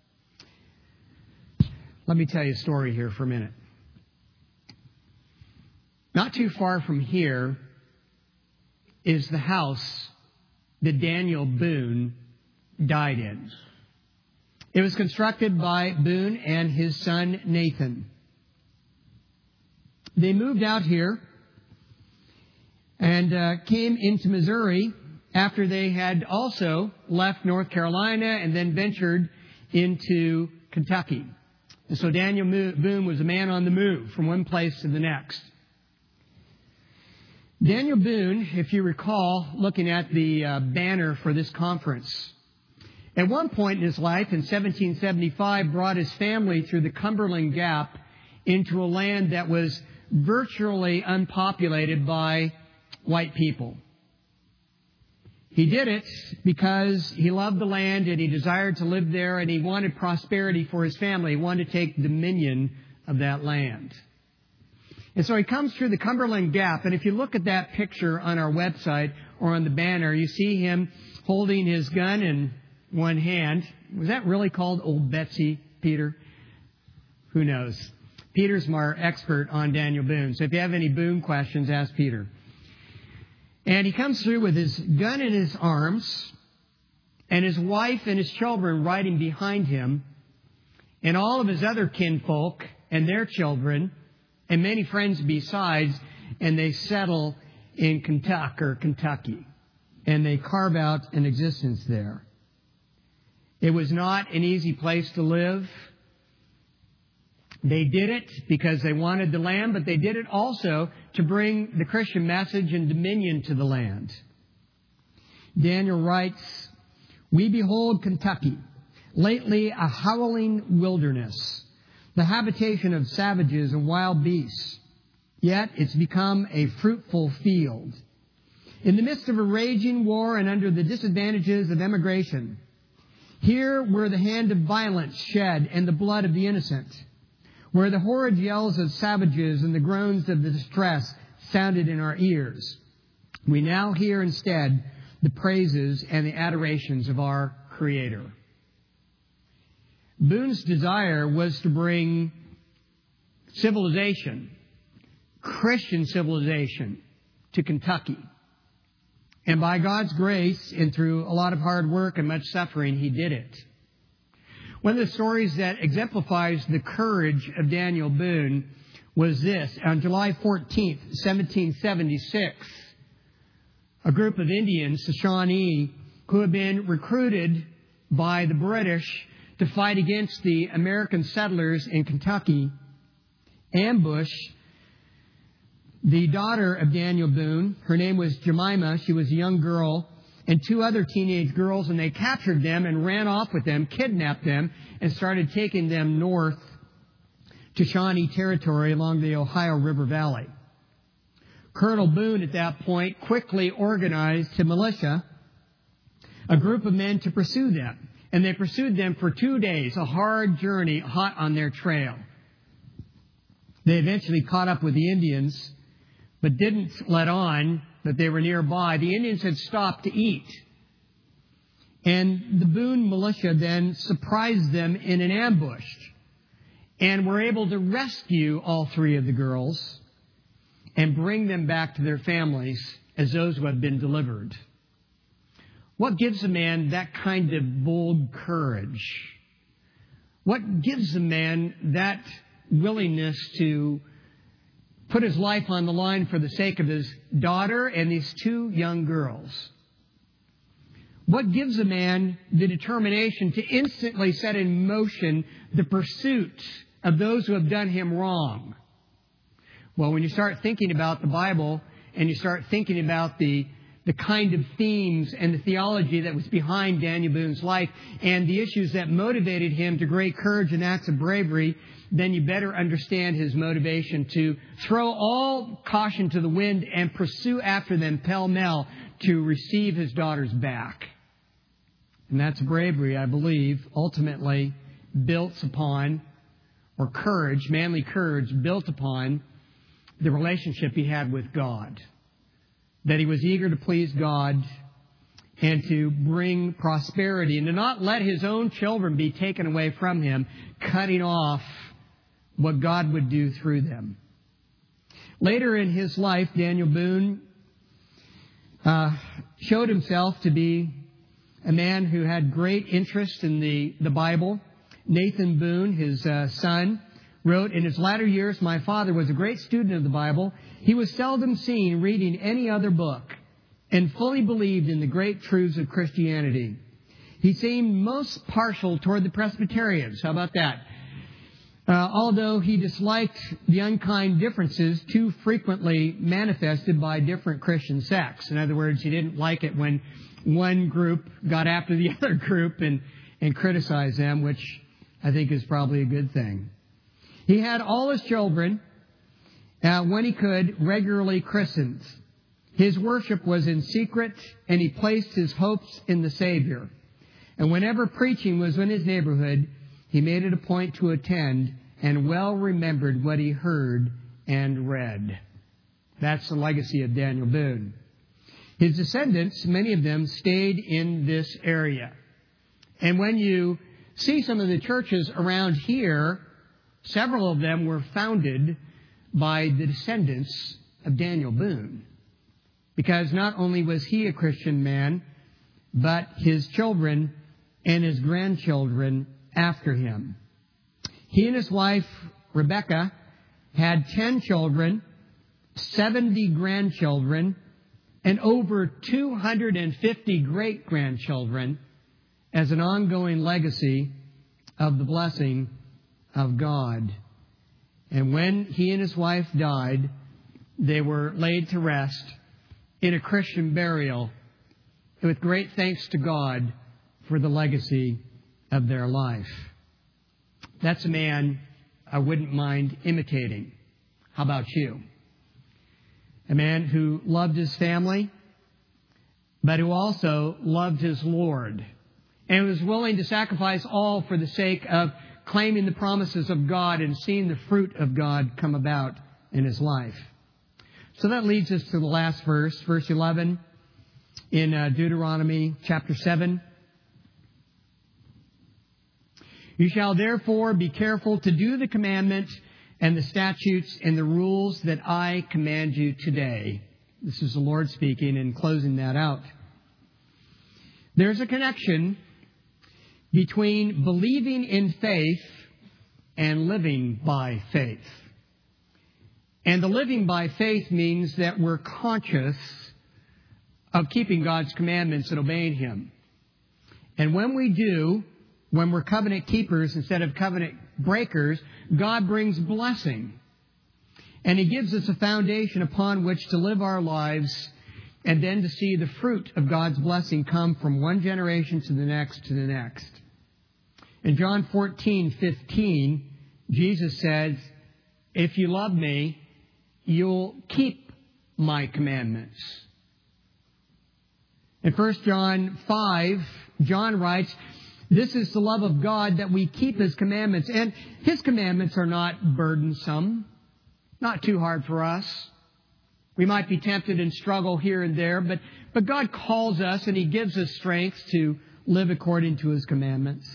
Let me tell you a story here for a minute. Not too far from here is the house that Daniel Boone died in. It was constructed by Boone and his son Nathan. They moved out here and came into Missouri after they had also left North Carolina and then ventured into Kentucky. And so Daniel Boone was a man on the move from one place to the next. Daniel Boone, if you recall, looking at the banner for this conference, at one point in his life, in 1775, brought his family through the Cumberland Gap into a land that was virtually unpopulated by white people. He did it because he loved the land and he desired to live there and he wanted prosperity for his family. He wanted to take dominion of that land. And so he comes through the Cumberland Gap, and if you look at that picture on our website or on the banner, you see him holding his gun in one hand. Was that really called Old Betsy, Peter? Who knows? Peter's our expert on Daniel Boone. So if you have any Boone questions, ask Peter. And he comes through with his gun in his arms, and his wife and his children riding behind him, and all of his other kinfolk and their children, and many friends besides, and they settle in Kentucky, and they carve out an existence there. It was not an easy place to live. They did it because they wanted the land, but they did it also to bring the Christian message and dominion to the land. Daniel writes, "We behold Kentucky, lately a howling wilderness, the habitation of savages and wild beasts. Yet it's become a fruitful field. In the midst of a raging war and under the disadvantages of emigration, here where the hand of violence shed and the blood of the innocent, where the horrid yells of savages and the groans of the distress sounded in our ears, we now hear instead the praises and the adorations of our Creator." Boone's desire was to bring civilization, Christian civilization, to Kentucky. And by God's grace and through a lot of hard work and much suffering, he did it. One of the stories that exemplifies the courage of Daniel Boone was this. On July 14th, 1776, a group of Indians, the Shawnee, who had been recruited by the British to fight against the American settlers in Kentucky, ambushed the daughter of Daniel Boone. Her name was Jemima. She was a young girl, and two other teenage girls, and they captured them and ran off with them, kidnapped them, and started taking them north to Shawnee territory along the Ohio River Valley. Colonel Boone at that point quickly organized a militia, a group of men to pursue them. And they pursued them for 2 days, a hard journey, hot on their trail. They eventually caught up with the Indians, but didn't let on that they were nearby. The Indians had stopped to eat. And the Boone militia then surprised them in an ambush and were able to rescue all three of the girls and bring them back to their families as those who had been delivered. What gives a man that kind of bold courage? What gives a man that willingness to put his life on the line for the sake of his daughter and these two young girls? What gives a man the determination to instantly set in motion the pursuit of those who have done him wrong? Well, when you start thinking about the Bible and you start thinking about the the kind of themes and the theology that was behind Daniel Boone's life and the issues that motivated him to great courage and acts of bravery, then you better understand his motivation to throw all caution to the wind and pursue after them pell-mell to receive his daughters back. And that's bravery, I believe, ultimately built upon, or courage, manly courage, built upon the relationship he had with God. That he was eager to please God and to bring prosperity and to not let his own children be taken away from him, cutting off what God would do through them. Later in his life, Daniel Boone showed himself to be a man who had great interest in the Bible. Nathan Boone, his son, wrote, "In his latter years, my father was a great student of the Bible. He was seldom seen reading any other book and fully believed in the great truths of Christianity. He seemed most partial toward the Presbyterians." How about that? Although he disliked the unkind differences too frequently manifested by different Christian sects. In other words, he didn't like it when one group got after the other group and criticized them, which I think is probably a good thing. He had all his children, when he could, regularly christened. His worship was in secret, and he placed his hopes in the Savior. And whenever preaching was in his neighborhood, he made it a point to attend and well remembered what he heard and read. That's the legacy of Daniel Boone. His descendants, many of them, stayed in this area. And when you see some of the churches around here, several of them were founded by the descendants of Daniel Boone. Because not only was he a Christian man, but his children and his grandchildren after him. He and his wife, Rebecca, had 10 children, 70 grandchildren, and over 250 great-grandchildren as an ongoing legacy of the blessing of God. And when he and his wife died, they were laid to rest in a Christian burial with great thanks to God for the legacy of their life. That's a man I wouldn't mind imitating. How about you? A man who loved his family, but who also loved his Lord and was willing to sacrifice all for the sake of claiming the promises of God and seeing the fruit of God come about in his life. So that leads us to the last verse, verse 11 in Deuteronomy chapter 7. "You shall therefore be careful to do the commandment and the statutes and the rules that I command you today." This is the Lord speaking and closing that out. There's a connection between believing in faith and living by faith. And the living by faith means that we're conscious of keeping God's commandments and obeying Him. And when we do, when we're covenant keepers instead of covenant breakers, God brings blessing. And He gives us a foundation upon which to live our lives and then to see the fruit of God's blessing come from one generation to the next to the next. In John 14:15, Jesus says, "If you love me, you'll keep my commandments." In 1 John 5, John writes, "This is the love of God, that we keep His commandments." And His commandments are not burdensome, not too hard for us. We might be tempted and struggle here and there, but God calls us and He gives us strength to live according to His commandments.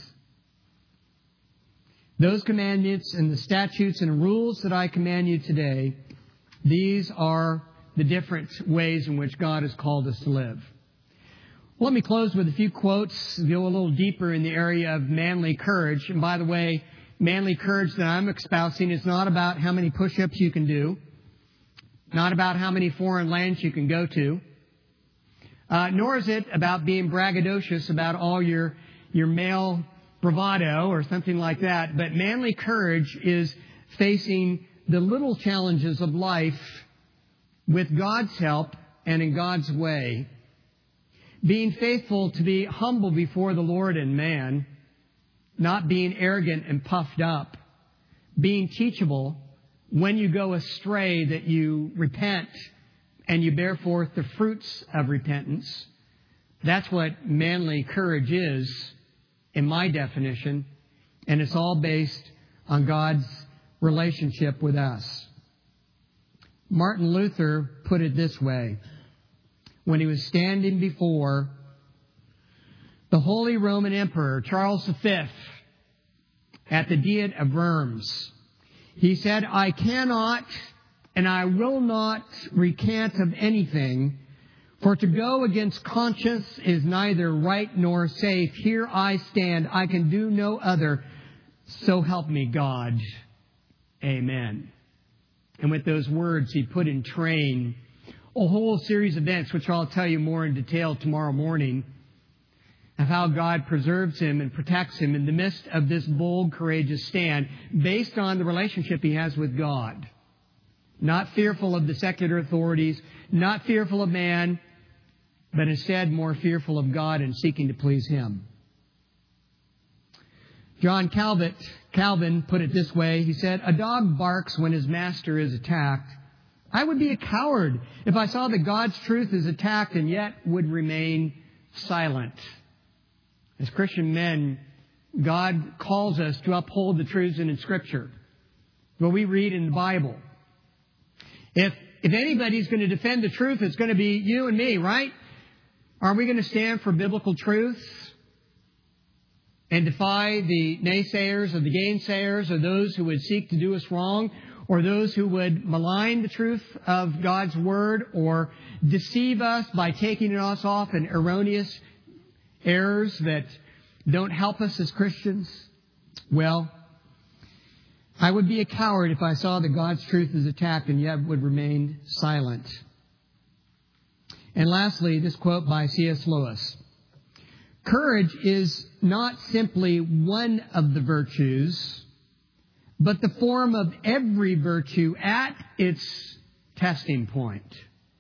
Those commandments and the statutes and rules that I command you today, these are the different ways in which God has called us to live. Well, let me close with a few quotes, go a little deeper in the area of manly courage. And by the way, manly courage that I'm espousing is not about how many push-ups you can do, not about how many foreign lands you can go to, nor is it about being braggadocious about all your male bravado or something like that. But manly courage is facing the little challenges of life with God's help and in God's way being faithful to be humble before the Lord and man, not being arrogant and puffed up, being teachable, when you go astray that you repent and you bear forth the fruits of repentance. That's what manly courage is, in my definition, and it's all based on God's relationship with us. Martin Luther put it this way when he was standing before the Holy Roman Emperor Charles V at the Diet of Worms. He said, "I cannot and I will not recant of anything, for to go against conscience is neither right nor safe. Here I stand, I can do no other. So help me God. Amen." And with those words, he put in train a whole series of events, which I'll tell you more in detail tomorrow morning, of how God preserves him and protects him in the midst of this bold, courageous stand based on the relationship he has with God. Not fearful of the secular authorities, not fearful of man, but instead more fearful of God and seeking to please him. John Calvin put it this way. He said, "A dog barks when his master is attacked. I would be a coward if I saw that God's truth is attacked and yet would remain silent." As Christian men, God calls us to uphold the truths in Scripture, what we read in the Bible. If anybody's going to defend the truth, it's going to be you and me, right? Are we going to stand for biblical truth and defy the naysayers or the gainsayers or those who would seek to do us wrong, or those who would malign the truth of God's Word or deceive us by taking us off in erroneous errors that don't help us as Christians? Well, I would be a coward if I saw that God's truth is attacked and yet would remain silent. And lastly, this quote by C.S. Lewis. Courage is not simply one of the virtues, but the form of every virtue at its testing point.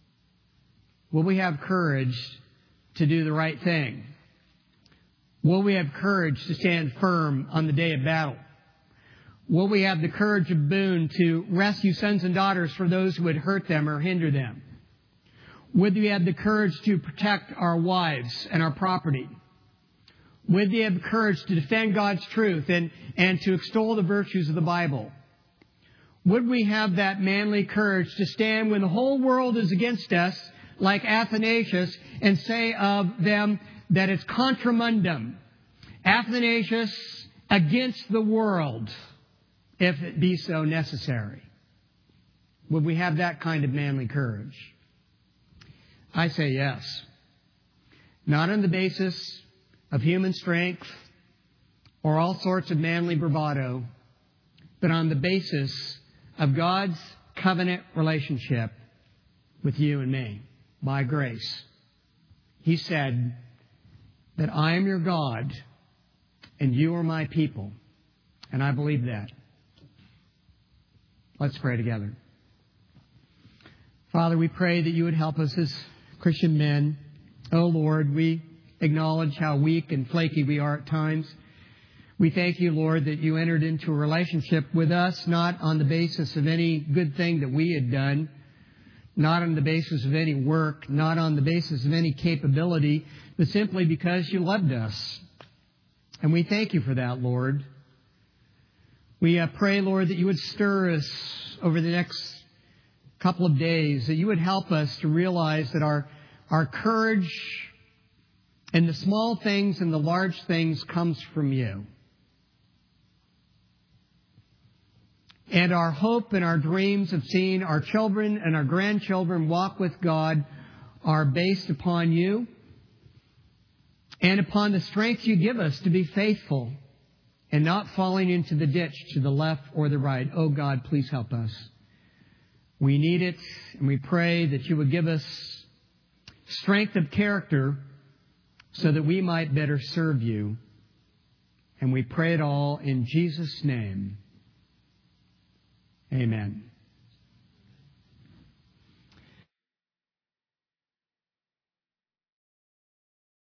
Will we have courage to do the right thing? Will we have courage to stand firm on the day of battle? Will we have the courage of Boone to rescue sons and daughters from those who would hurt them or hinder them? Would we have the courage to protect our wives and our property? Would we have the courage to defend God's truth and to extol the virtues of the Bible? Would we have that manly courage to stand when the whole world is against us, like Athanasius, and say of them that it's contra mundum, Athanasius against the world, if it be so necessary? Would we have that kind of manly courage? I say yes. Not on the basis of human strength or all sorts of manly bravado, but on the basis of God's covenant relationship with you and me by grace. He said that I am your God and you are my people. And I believe that. Let's pray together. Father, we pray that you would help us as Christian men. Oh Lord, we acknowledge how weak and flaky we are at times. We thank you, Lord, that you entered into a relationship with us, not on the basis of any good thing that we had done, not on the basis of any work, not on the basis of any capability, but simply because you loved us. And we thank you for that, Lord. We pray, Lord, that you would stir us over the next couple of days, that you would help us to realize that our courage in the small things and the large things comes from you. And our hope and our dreams of seeing our children and our grandchildren walk with God are based upon you and upon the strength you give us to be faithful and not falling into the ditch to the left or the right. Oh God, please help us. We need it, and we pray that you would give us strength of character so that we might better serve you. And we pray it all in Jesus' name. Amen.